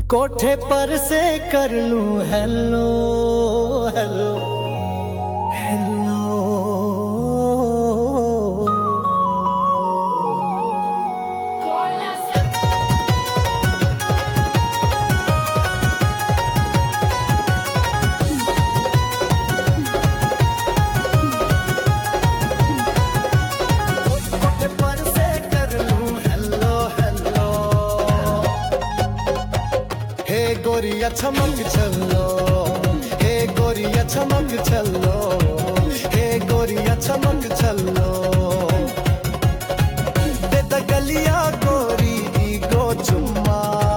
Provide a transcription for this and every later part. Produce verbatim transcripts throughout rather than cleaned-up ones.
कोठे पर से कर लूं हेलो हेलो हेलो। कोठे पर से कर लूं हेलो हेलो। हे गोरिया चमक चलो, हे गोरिया चमक चलो, हे गोरिया चमक चलो। दे द गलिया गोरी गो चुम्मा,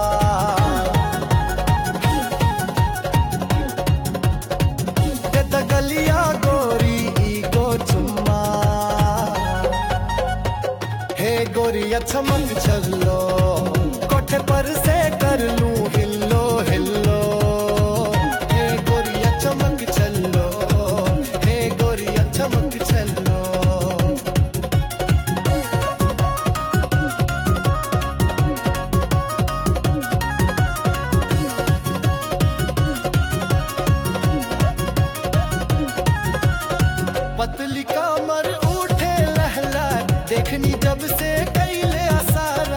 दे द गलिया गोरी गो चुम्मा। हे गोरिया चमक चलो, कोठे पर से कर लूं हिल्लो हिल्लो। हे गोरिया चमक चलो, हे गोरिया चमक चलो। पतली कमर उठे लहला, देखनी जब से कैले आसारा।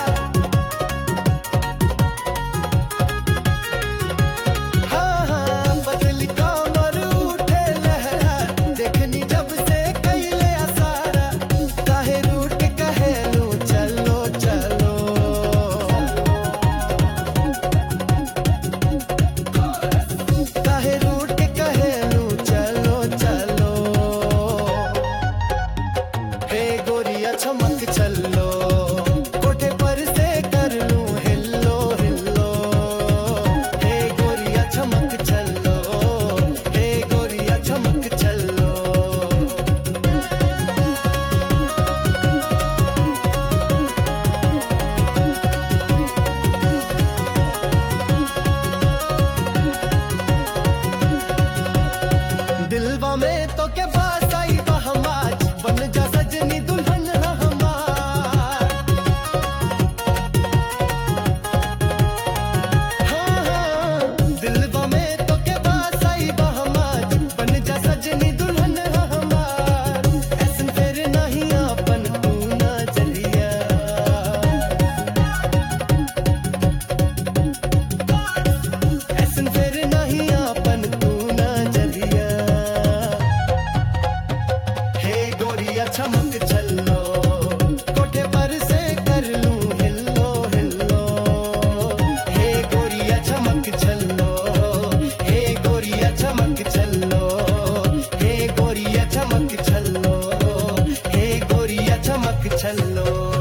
हाँ हाँ पतली कमर उठे लहला, देखनी जब से कैले आसारा। काहे रूठ के कहेलू चलो चलो, काहे रूठ के कहेलू चलो चलो। हे गोरिया चमक चलो, कोठे पर से कर लूं हिल्लो हिल्लो। हे गोरिया चमक चलो, हे गोरिया चमक चलो। दिलवा में तो के बास आई बहमाज, बन जा सजनी दुल्हन हमार। हाँ हाँ दिलवा में तो के बास आई बहमाज, बन जा सजनी दुल्हन हमार। ऐसन फिर नहीं आपन तू ना चलिया, ऐसन फिर नहीं आपन तू ना चलिया। हे गोरिया चमक चलो, कोठे पर से कर लूं हिल्लो हिल्लो। हे गोरिया चमक चलो, हे गोरिया चमक चलो, हे गोरिया चमक चलो, हे गोरिया चमक चलो।